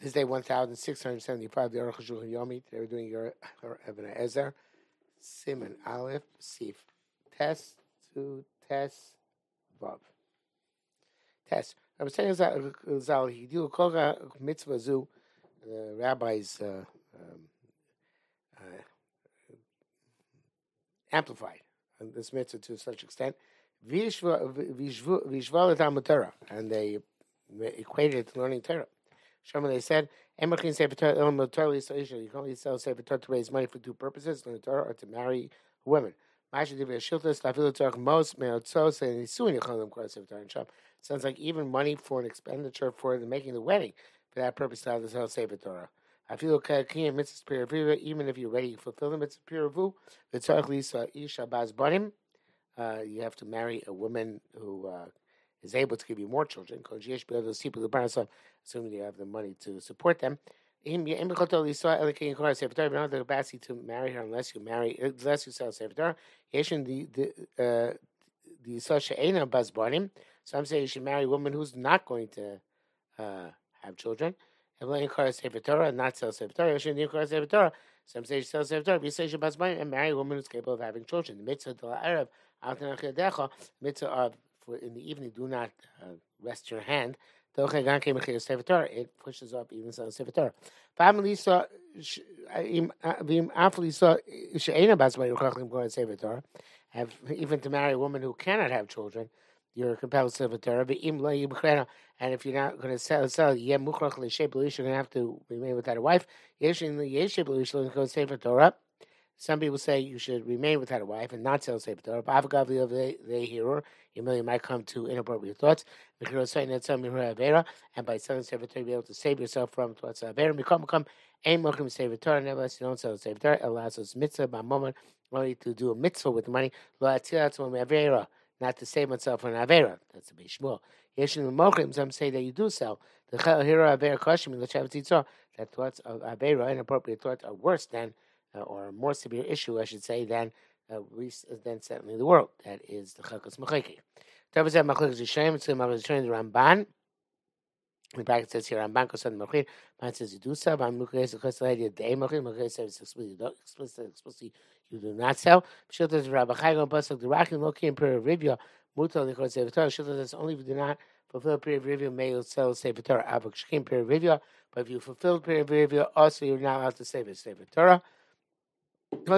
This day 1675, the Aruch HaShulchan Yomi. Today we're doing your Ibn Ezer, Simon Aleph, Sif, Tes to Tes Vav. Tes. I was saying Zal, he do a mitzvah zu. The rabbis amplified this mitzvah to such extent. And they equated it to learning Torah. Shema, they said, you can only sell Sefer Torah to raise money for two purposes, learn Torah or to marry a woman. Sounds like even money for an expenditure for making the wedding, for that purpose, to sell Sefer Torah. I feel even if you're ready to fulfill the mitzvah piravu, you have to marry a woman who is able to give you more children, assuming you have the money to support them. You don't have the capacity to marry her unless you sell Sefer Torah. Some say you should marry a woman who's not going to have children. And not sell Sefer Torah. Some say you sell Sefer Torah, and marry a woman who's capable of having children. The mitzvah of in the evening, do not rest your hand. It pushes up even some Sefer Torah. Even to marry a woman who cannot have children, you're compelled to Sefer Torah. And if you're not going to sell, you're going to have to remain without a wife. Some people say you should remain without a wife and not sell Sefer Torah. You might come to inappropriate thoughts. And by selling Sefer Torah, you'll be able to save yourself from thoughts of Avera. Nevertheless, you don't sell Sefer Torah. It allows us mitzvah by moment only to do a mitzvah with the money. Not to save oneself from Avera. That's a Bishmul. Some say that you do sell. The that thoughts of Avera, inappropriate thoughts, are worse than or a more severe issue, I should say, than settling the world. That is the Chelkas Mecheki. Tavazeh Machlekes Yishayim, it's the Ramban. The bracket says here, Ramban Kosad Mechir, man says you do sell, but Mechir says idea day Mechir, Mechir says explicitly you do not sell. Shilta is Rabbi Chayim Pasuk, the Rakim Loki Per Rivya, Mutal Lichot Sefer Torah. Shilta says only if you do not fulfill period of review, may you sell Sefer Torah. Avok Shkim period of review, but if you fulfill period of review, also you're not allowed to save it Sefer Torah. You're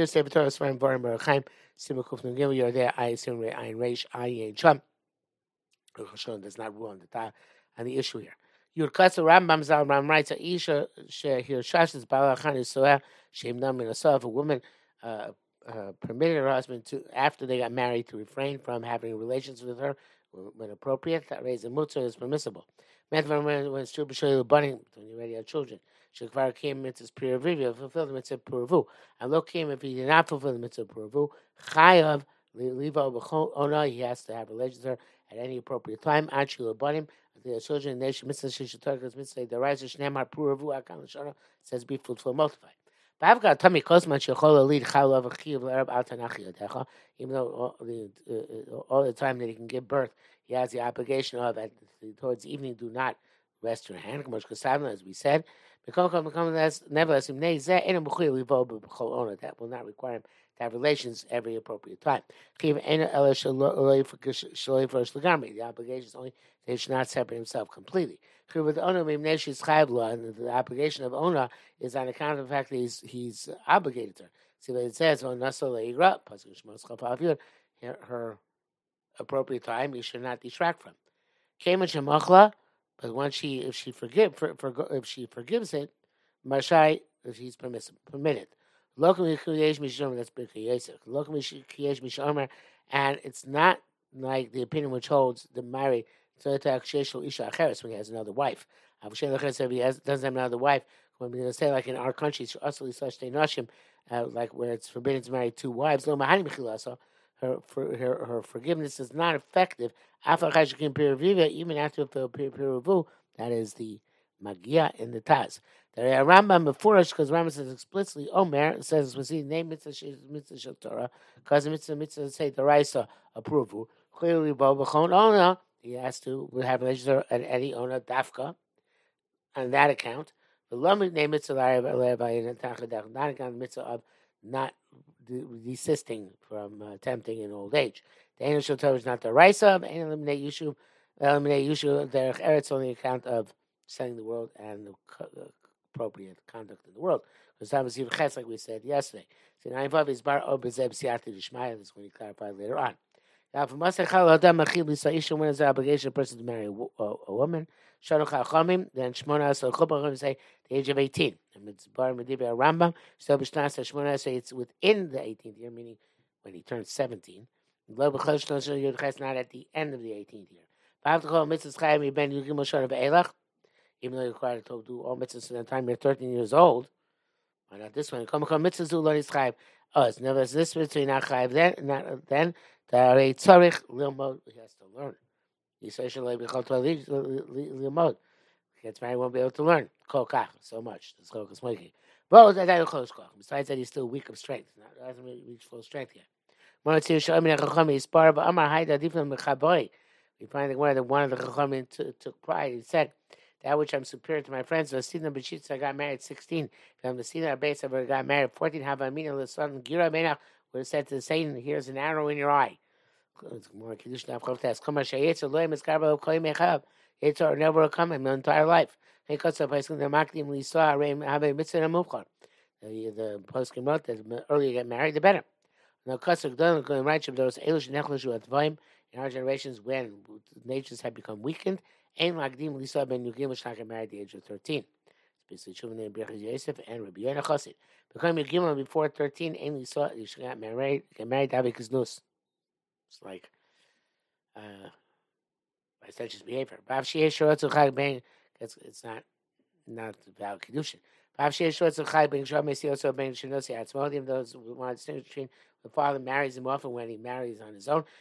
there. I assume Ayin Reish Ayin Sham. Does not rule on the issue here. Your Kasa Rambam Zal Ram writes Aisha here Shashas Balachan Yisrael Shem Nam Minasah. If a woman permitted her husband to, after they got married, to refrain from having relations with her when appropriate, that raise a mutzah is permissible. When it's true, when you already have children. Shekvar came mitzvah's peer review, fulfill the mitzvah puravu. And look him if he did not fulfill the mitzvah puravu, chayav liva b'chol ona, he has to have relations with her at any appropriate time. Anshul abanim, the children nation mitzvah shishatarkas mitzvah the rise of shnemar puravu akam l'shana says be fruitful multiplied. But I've got tummy kosman shechol lead chalav achiv l'erab al tanachi yadecha. Even though all the time that he can give birth, he has the obligation of towards the evening do not rest your hand, as we said. Nevertheless, that will not require him to have relations every appropriate time. The obligation is only that he should not separate himself completely. And the obligation of Ona is on account of the fact that he's obligated to her. See what it says, her appropriate time you should not distract from. But once if she forgives it, Mashai, if he's permitted. And it's not like the opinion which holds the married when he has another wife. If he doesn't have another wife, when we're going to say like in our country, like where it's forbidden to marry two wives, her forgiveness is not effective. Even after the Piruvu, that is the Magia in the Taz. The Rambam before us, because Rambam says explicitly, Omer says, we see name mitzvah shel Torah, because mitzvah say the Raisa approval. Clearly, Bo B'chon Ona, he has to have relations at any Ona Dafka. on that account. The Lomit name mitzvah not account the mitzvah of not desisting from tempting in old age. The Ein Shel Torah is not the Raisa, and eliminate Yishu Derech Eretz on the account of setting the world and the appropriate conduct in the world. Because that was even ches, like we said yesterday. So Nine Vav is bar o bezeb siyati d'shmaya. This is when he clarified later on. Now, for Masechal Adam Machil L'Saisha, when is the obligation of a person to marry a woman? Shanu Chachamim, then Shmona Asar Chubachim say the age of 18. And it's bar Medibia Rambam. So B'Shnas Shmona say it's within the 18th year, meaning when he turns 17. Lo B'Chol Shnosh Yudches, not at the end of the 18th year. B'Havtachol Mitzvahs Chayim Ben Yugim Moshe Be'elach. Even though you're required to do all mitzvahs in the time you're 13 years old. Why not this one? Come mitzvahs do lo Yischayev. Oh, it's never this mitzvah not chayev then. The tzarich lilmod, he has to learn. Yisrael shalei b'chol Torah lilmod. He gets married, won't be able to learn. Kol kach, so much. That's kol kasmoiki. But besides that, he's still weak of strength. He hasn't really reached full strength yet. We find that one of the chachamim took pride. He said, that which I'm superior to my friends. I got married at 16. If I'm the senior base, I got married at 14. Have I mean the son Gira Menach would have said to the Satan, here's an arrow in your eye. More Kiddush Navchav test. Come on, Shayetz Elohim is Karba Koy Mechav. Yitzhak never come in my entire life. Hey, Kotsa Paiskin the Makdim Lisa Areim Have a Mitzvah Muvchar. The poskim wrote that the earlier you get married, the better. Now, Kotsa Gdon going right from those Elish Nechlashu at Vaim in our generations when natures had become weakened. Ein Magdim Lisa ben Yugim was not get married at the age of 13. It's basically Shuvah named Birchas Yosef and Rabbi Yonah Chassid. Becoming Yugim before 13, Ein Lisa you should get married David Kiznus. It's like licentious behavior. It's not about Kiddushin. Even those who want to distinguish between the father marries him often when he marries on his own.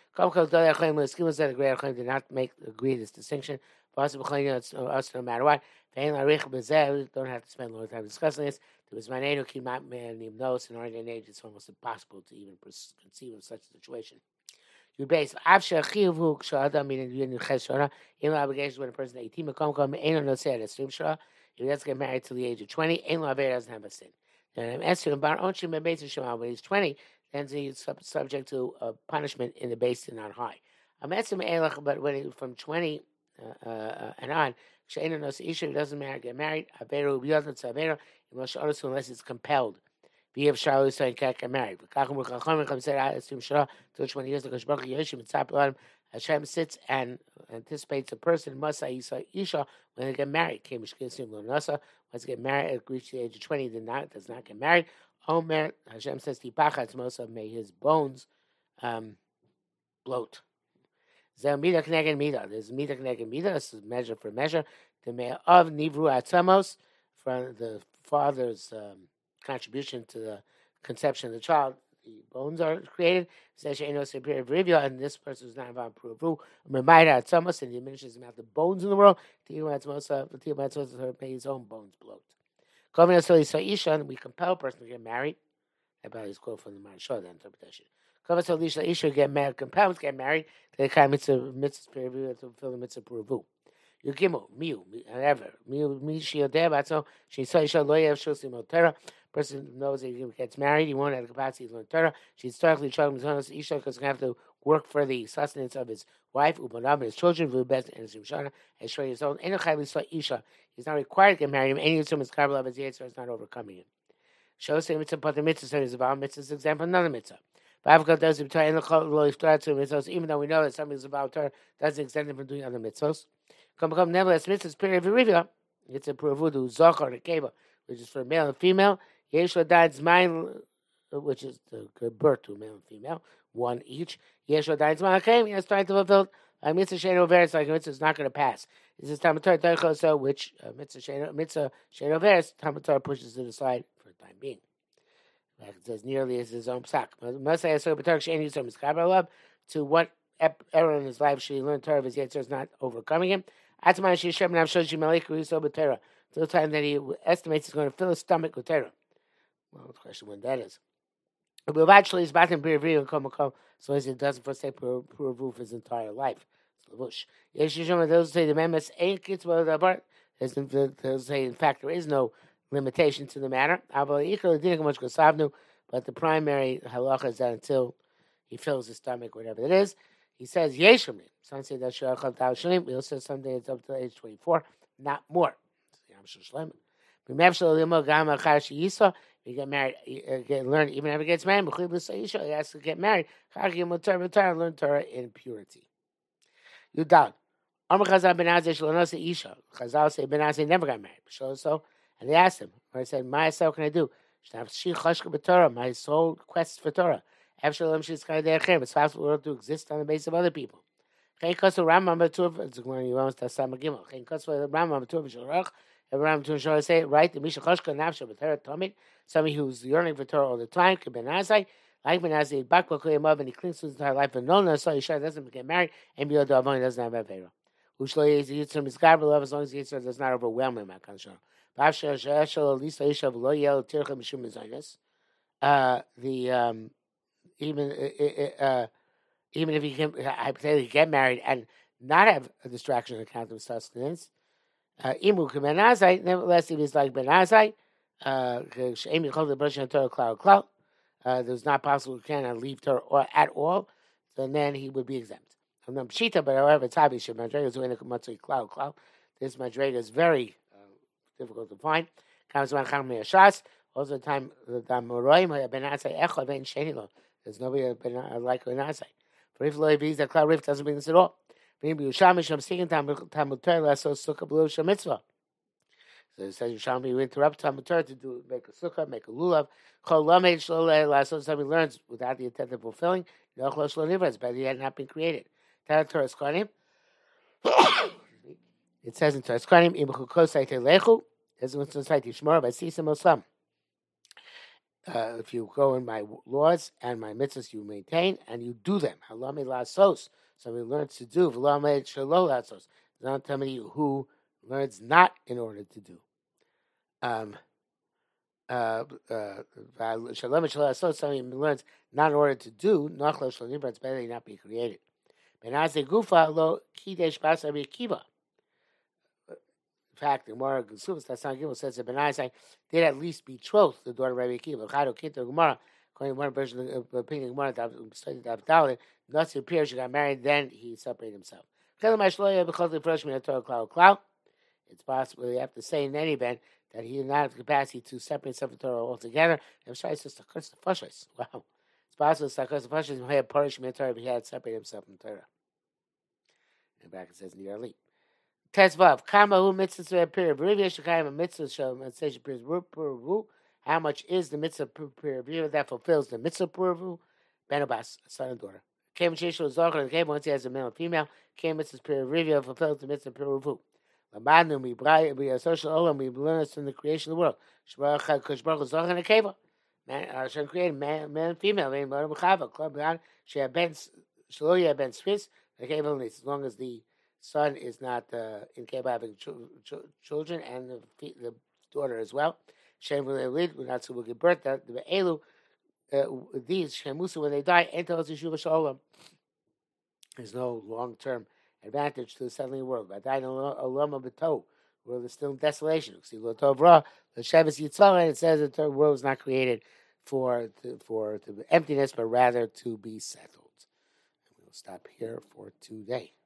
Did not agree this distinction. No matter what. Don't have to spend a long time discussing this. There was my name who came out man knows in our day and age it's almost impossible to even conceive of such a situation. You base obligations when a person 18 if he doesn't get married till the age of 20, doesn't have a sin. When he's 20, then he's subject to punishment in the base and on high. But when he, from 20 and on, he doesn't get married, unless it's compelled. Be of Charlotte and get married. Till 20 years, Hashem sits and anticipates a person must Isha when they get married. Once they get married, reach the age of 20, does not get married. Omer Hashem says Tipachat may his bones bloat. There's mida kneged mida. This is measure for measure. The may of nivru atzamos from the father's contribution to the conception of the child. The bones are created. And this person is not involved in Puravu. And he diminishes the amount of bones in the world. May his own bones bloat. And we compel a person to get married. That is quote from the Maharsha, the interpretation. Get married, compelled to get married. They kind of mitzvah to fulfill the mitzvah Puravu. Yugimu, miu, however, mi shiodeh she saw isha lo yev shosim otera. Person knows that he gets married, he won't have the capacity to learn Torah. She's historically chosen to isha because he have to work for the sustenance of his wife, ubanam, and his children, who best and his shana, and show his own. Enochayli saw isha. He's not required to get married. Any of his kabbalah of his yetzer is not overcoming him. Shows him mitzvah, but the mitzvah so is about mitzvah's example, another mitzvah. But does even though we know that something is about Torah, doesn't extend him from doing other mitzvahs. Nevertheless, mitzvahs period of review. It's a puravudu zochar nekeva, which is for male and female. Yeshua dad's mind, which is the birth to male and female, one each. Yeshua dad's mind came. He has trying to fulfill a mitzvah sheno veris, like a mitzvah is not going to pass. This is Talmud Torah so which mitzvah sheno veris Talmud Torah pushes to the side for the time being. Like it says nearly as his own psak. Must say so to what error in his life should he learn Torah if his yetzer is not overcoming him. To the time that he estimates he's going to fill his stomach with Torah. Well, the question when that is. But actually, he's back in so as he doesn't forsake Puravu his entire life. Those say the members ain't kids, but They'll say, in fact, there is no limitation to the matter. But the primary halacha is that until he fills his stomach, whatever it is, he says yeshumi. Some say that we also say something that's up to age 24, not more. You get married, learn even if he gets married. He has to get married. Learn Torah in purity. Yudal. Chazal say Ben Azai never got married. So, and they asked him, I said, what can I do? My soul quests for Torah. It's possible world to exist on the basis of other people. Say right, the Misha Choshka Nafsha B'Torah Tomid, somebody who's yearning for Torah all the time, could Ben Azai, like Ben Azai, Bakwa Koyamav, and he clings to his entire life, and no, so Yishar doesn't get married, and Bilo Davon doesn't have Avera. Ushlo Yitzim is God, as long as Yitzim does not overwhelm him. Even if he can hypothetically get married and not have a distraction on account of sustenance, nevertheless, if he's like Ben Azai, there's not possible he cannot leave Torah at all, so then he would be exempt. But however, it's obvious this madrega is very difficult to find. Also, the time there's nobody like Ben Azai. For if Lo Yiviz, the Klal Rif doesn't bring this at all. So it says Yerushalmi, you interrupt Talmud Torah to make a sukkah, make a lulav. Somebody learns without the intent of fulfilling. It's better he had not been created. It says in Torah Skanim, if you go in my laws and my mitzvahs, you maintain and you do them. Somebody learns to do. Not somebody who learns not in order to do. Somebody learns not in order to do. It's better than not be created. In fact, the Gemara says that Ben Azai did at least betroth the daughter of Rabbi Akiva. According to one version of the opinion of Gemara, Nasi appears she got married, then he separated himself. It's possible you have to say in any event that he did not have the capacity to separate himself from Torah altogether. Wow. It's possible if he had separated himself from Torah. In back it says near leap. Tesvav, Kama hu mitzvah period. A mitzvah show period. How much is the mitzvah period that fulfills the mitzvah period? Benabas, son and daughter. Came Shishul Zohar, the once he has a male and female. Came mitzvah period fulfills the mitzvah period. Lamadnu, we are social olam, we learn this from the creation of the world. Shbarach Zohar and a keva. Man, Hashem created man and female. She had ben Shaloya ben Swiss, as long as the son is not incapable of having children, and the daughter as well. Shem will lead, we're not so will give birth. The Elu, these Shemusa, when they die, enter Yeshuva Shalom. There's no long-term advantage to the settling world. But I know Olam B'Tov, where there's still desolation. See, the Shevis Yitzhak, it says that the world is not created for emptiness, but rather to be settled. And we'll stop here for today.